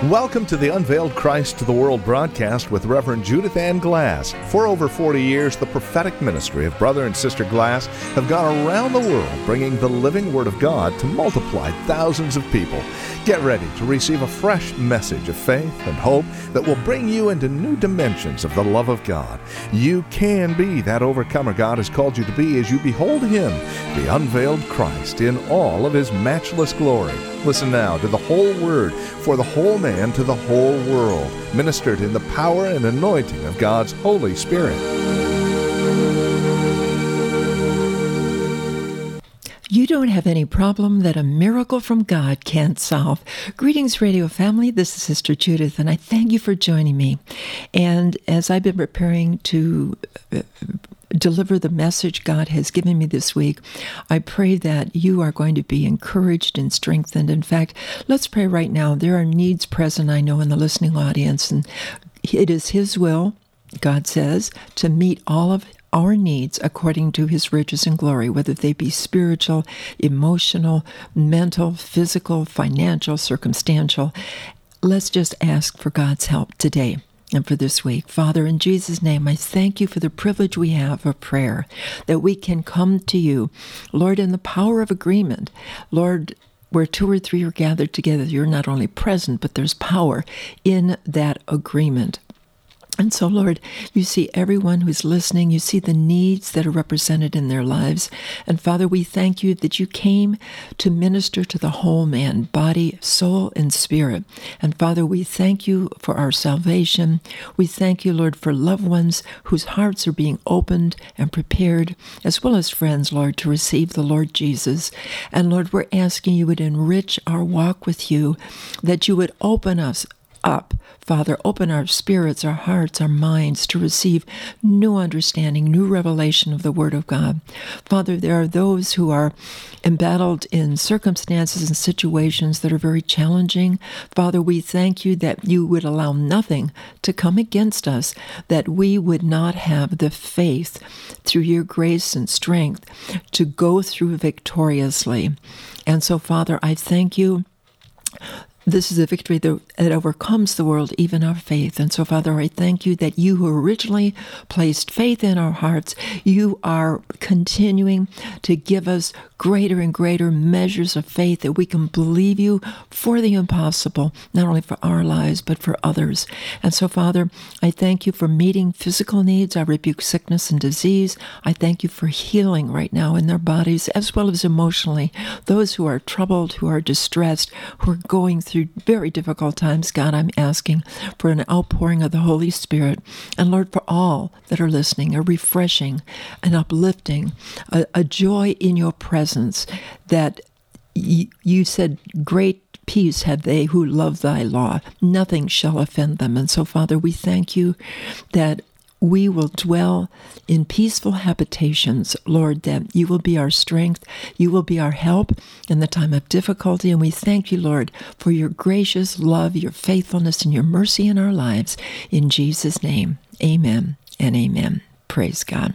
Welcome to the Unveiled Christ to the World broadcast with Reverend Judith Ann Glass. For over 40 years, the prophetic ministry of Brother and Sister Glass have gone around the world bringing the living Word of God to multiply thousands of people. Get ready to receive a fresh message of faith and hope that will bring you into new dimensions of the love of God. You can be that overcomer God has called you to be as you behold Him, the unveiled Christ, in all of His matchless glory. Listen now to the whole Word for the whole man to the whole world, ministered in the power and anointing of God's Holy Spirit. You don't have any problem that a miracle from God can't solve. Greetings, radio family. This is Sister Judith, and I thank you for joining me. And as I've been preparing to deliver the message God has given me this week, I pray that you are going to be encouraged and strengthened. In fact, let's pray right now. There are needs present, I know, in the listening audience, and it is His will, God says, to meet all of our needs according to His riches and glory, whether they be spiritual, emotional, mental, physical, financial, circumstantial. Let's just ask for God's help today and for this week. Father, in Jesus' name, I thank you for the privilege we have of prayer, that we can come to you, Lord, in the power of agreement. Lord, where two or three are gathered together, you're not only present, but there's power in that agreement. And so, Lord, you see everyone who's listening. You see the needs that are represented in their lives. And Father, we thank you that you came to minister to the whole man, body, soul, and spirit. And Father, we thank you for our salvation. We thank you, Lord, for loved ones whose hearts are being opened and prepared, as well as friends, Lord, to receive the Lord Jesus. And Lord, we're asking you would enrich our walk with you, that you would open us up, Father, open our spirits, our hearts, our minds to receive new understanding, new revelation of the Word of God. Father, there are those who are embattled in circumstances and situations that are very challenging. Father, we thank you that you would allow nothing to come against us, that we would not have the faith through your grace and strength to go through victoriously. And so, Father, I thank you. This is a victory that overcomes the world, even our faith. And so, Father, I thank you that you who originally placed faith in our hearts, you are continuing to give us greater and greater measures of faith that we can believe you for the impossible, not only for our lives, but for others. And so, Father, I thank you for meeting physical needs. I rebuke sickness and disease. I thank you for healing right now in their bodies, as well as emotionally. Those who are troubled, who are distressed, who are going through very difficult times, God, I'm asking for an outpouring of the Holy Spirit. And Lord, for all that are listening, a refreshing, an uplifting, a joy in your presence, that you said, great peace have they who love thy law. Nothing shall offend them. And so, Father, we thank you that we will dwell in peaceful habitations, Lord, that you will be our strength, you will be our help in the time of difficulty. And we thank you, Lord, for your gracious love, your faithfulness, and your mercy in our lives. In Jesus' name, amen and amen. Praise God.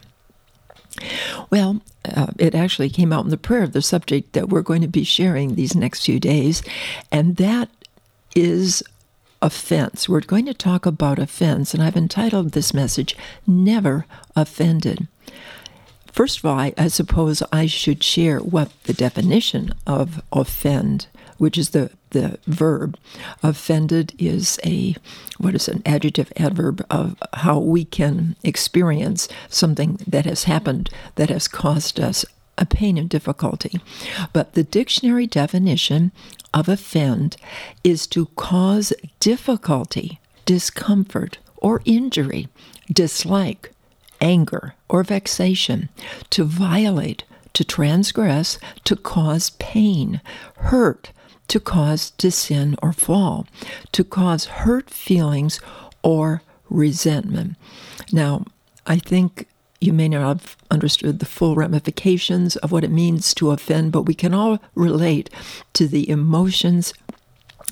Well, it actually came out in the prayer of the subject that we're going to be sharing these next few days, and that is offense. We're going to talk about offense, and I've entitled this message, Never Offended. First of all, I suppose I should share what the definition of offend, which is the verb. Offended is an adjective adverb of how we can experience something that has happened that has caused us a pain and difficulty. But the dictionary definition of offend is to cause difficulty, discomfort, or injury, dislike, anger, or vexation, to violate, to transgress, to cause pain, hurt, to cause to sin or fall, to cause hurt feelings or resentment. Now, I think you may not have understood the full ramifications of what it means to offend, but we can all relate to the emotions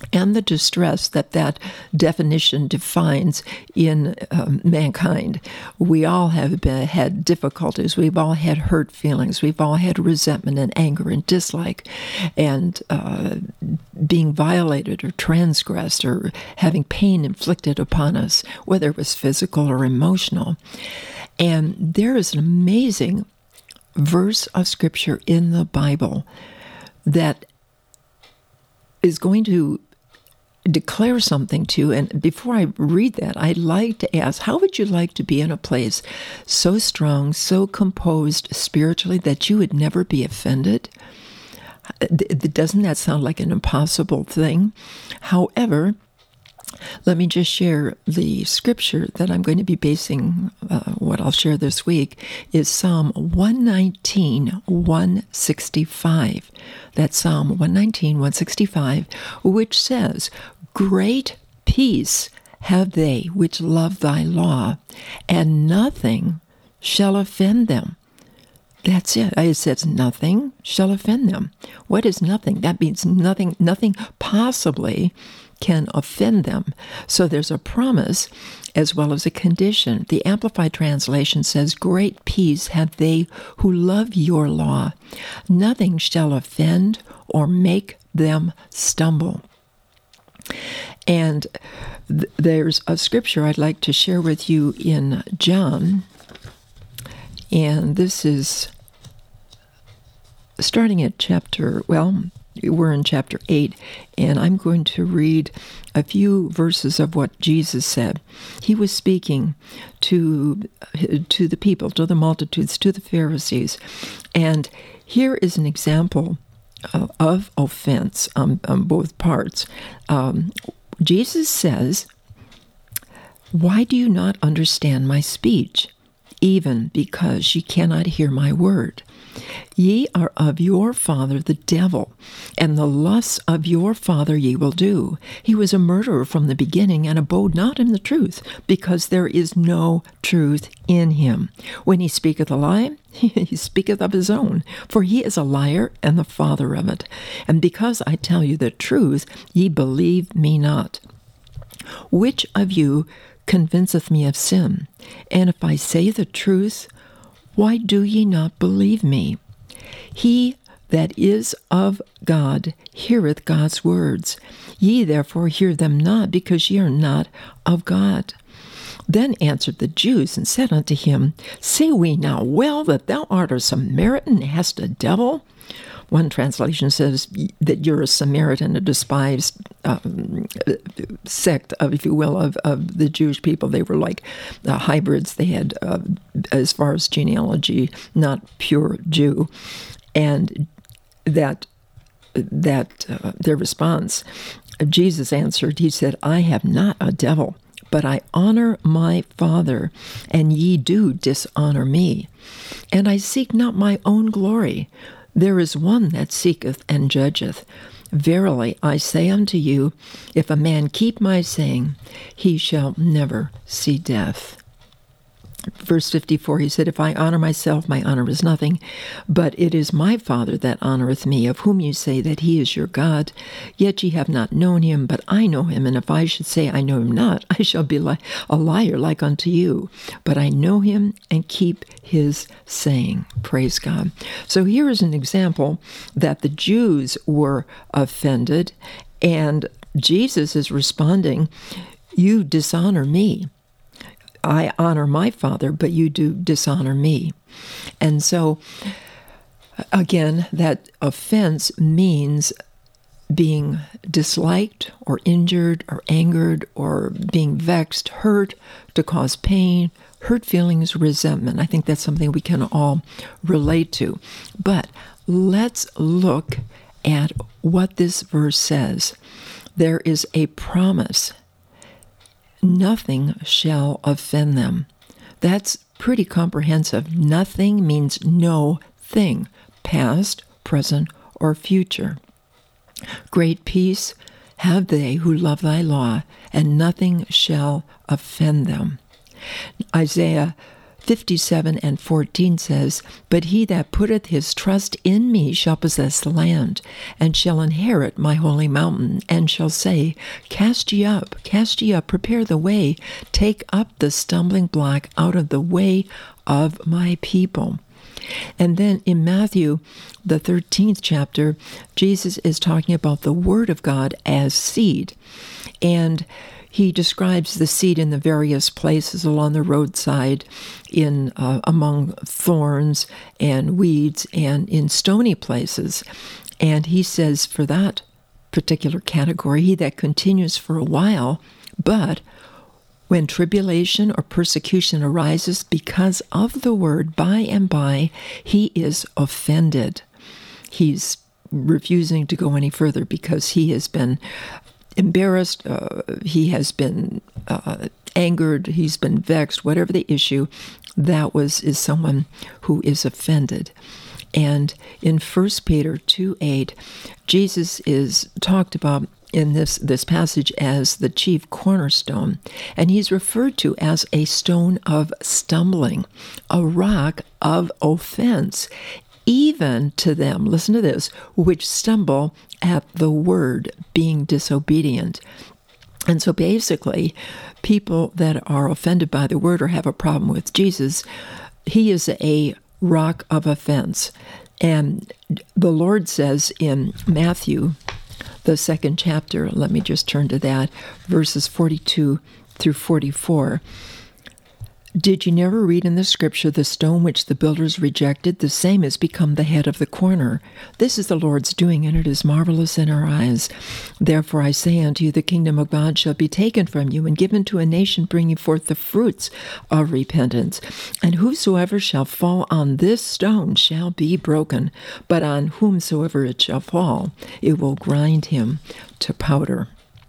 and the distress that definition defines in mankind. We all have had difficulties. We've all had hurt feelings. We've all had resentment and anger and dislike and being violated or transgressed or having pain inflicted upon us, whether it was physical or emotional. And there is an amazing verse of Scripture in the Bible that is going to declare something to you. And before I read that, I'd like to ask, how would you like to be in a place so strong, so composed spiritually that you would never be offended? Doesn't that sound like an impossible thing? However, let me just share the scripture that I'm going to be basing what I'll share this week is Psalm 119, 165. That's Psalm 119, 165, which says, "Great peace have they which love thy law, and nothing shall offend them." That's it. It says nothing shall offend them. What is nothing? That means nothing possibly can offend them. So there's a promise as well as a condition. The Amplified Translation says, "Great peace have they who love your law. Nothing shall offend or make them stumble." And there's a scripture I'd like to share with you in John. And this is starting at we're in chapter 8, and I'm going to read a few verses of what Jesus said. He was speaking to the people, to the multitudes, to the Pharisees. And here is an example of offense on both parts. Jesus says, "Why do you not understand my speech? Even because ye cannot hear my word. Ye are of your father the devil, and the lusts of your father ye will do. He was a murderer from the beginning, and abode not in the truth, because there is no truth in him. When he speaketh a lie, he speaketh of his own, for he is a liar and the father of it. And because I tell you the truth, ye believe me not. Which of you convinceth me of sin? And if I say the truth, why do ye not believe me? He that is of God heareth God's words. Ye therefore hear them not, because ye are not of God." Then answered the Jews and said unto him, "Say we now well that thou art a Samaritan and hast a devil?" One translation says that you're a Samaritan, a despised sect of, if you will, of the Jewish people. They were like hybrids. They had, as far as genealogy, not pure Jew. And that their response, Jesus answered, he said, "I have not a devil, but I honor my Father, and ye do dishonor me. And I seek not my own glory. There is one that seeketh and judgeth. Verily I say unto you, if a man keep my saying, he shall never see death." Verse 54, he said, "If I honor myself, my honor is nothing, but it is my Father that honoreth me, of whom you say that he is your God. Yet ye have not known him, but I know him. And if I should say I know him not, I shall be a liar like unto you. But I know him and keep his saying." Praise God. So here is an example that the Jews were offended, and Jesus is responding, "You dishonor me. I honor my Father, but you do dishonor me." And so, again, that offense means being disliked or injured or angered or being vexed, hurt, to cause pain, hurt feelings, resentment. I think that's something we can all relate to. But let's look at what this verse says. There is a promise. Nothing shall offend them. That's pretty comprehensive. Nothing means no thing, past, present, or future. Great peace have they who love thy law, and nothing shall offend them. Isaiah 57 and 14 says, "But he that putteth his trust in me shall possess the land, and shall inherit my holy mountain, and shall say, cast ye up, prepare the way, take up the stumbling block out of the way of my people." And then in Matthew, the 13th chapter, Jesus is talking about the Word of God as seed. And he describes the seed in the various places along the roadside, in among thorns and weeds, and in stony places. And he says for that particular category, he that continues for a while, but when tribulation or persecution arises because of the word, by and by he is offended. He's refusing to go any further because he has been embarrassed, he has been angered, he's been vexed, whatever the issue, is someone who is offended. And in 1 Peter 2:8, Jesus is talked about in this passage as the chief cornerstone, and he's referred to as a stone of stumbling, a rock of offense, even to them, listen to this, which stumble at the word, being disobedient. And so basically, people that are offended by the word or have a problem with Jesus, he is a rock of offense. And the Lord says in Matthew, the 2nd chapter, let me just turn to that, verses 42 through 44. "Did you never read in the scripture, the stone which the builders rejected, the same has become the head of the corner? This is the Lord's doing, and it is marvelous in our eyes. Therefore I say unto you, the kingdom of God shall be taken from you, and given to a nation bringing forth the fruits of repentance. And whosoever shall fall on this stone shall be broken, but on whomsoever it shall fall, it will grind him to powder."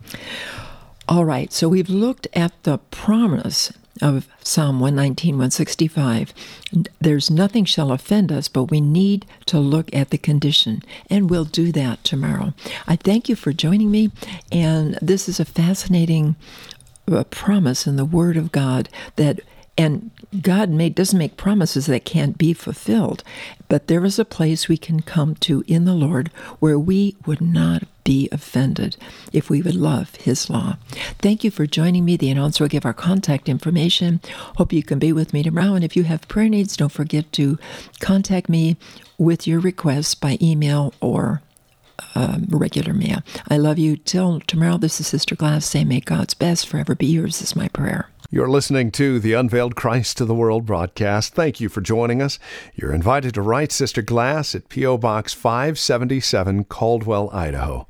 All right, so we've looked at the promise of Psalm 119, 165. There's nothing shall offend us, but we need to look at the condition, and we'll do that tomorrow. I thank you for joining me, and this is a fascinating promise in the Word of God and God doesn't make promises that can't be fulfilled, but there is a place we can come to in the Lord where we would not be offended if we would love His law. Thank you for joining me. The announcer will give our contact information. Hope you can be with me tomorrow. And if you have prayer needs, don't forget to contact me with your requests by email or regular mail. I love you. Till tomorrow, this is Sister Glass saying, may God's best forever be yours is my prayer. You're listening to the Unveiled Christ to the World broadcast. Thank you for joining us. You're invited to write Sister Glass at P.O. Box 577, Caldwell, Idaho.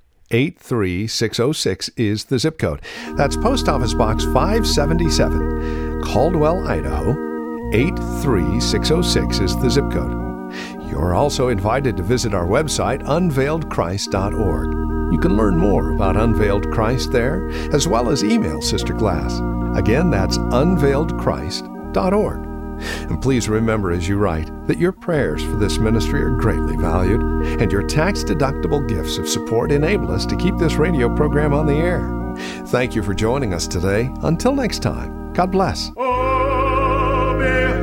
83606 is the zip code. That's Post Office Box 577, Caldwell, Idaho. 83606 is the zip code. You're also invited to visit our website, unveiledchrist.org. You can learn more about Unveiled Christ there, as well as email Sister Glass. Again, that's unveiledchrist.org. And please remember as you write that your prayers for this ministry are greatly valued, and your tax-deductible gifts of support enable us to keep this radio program on the air. Thank you for joining us today. Until next time, God bless. Oh,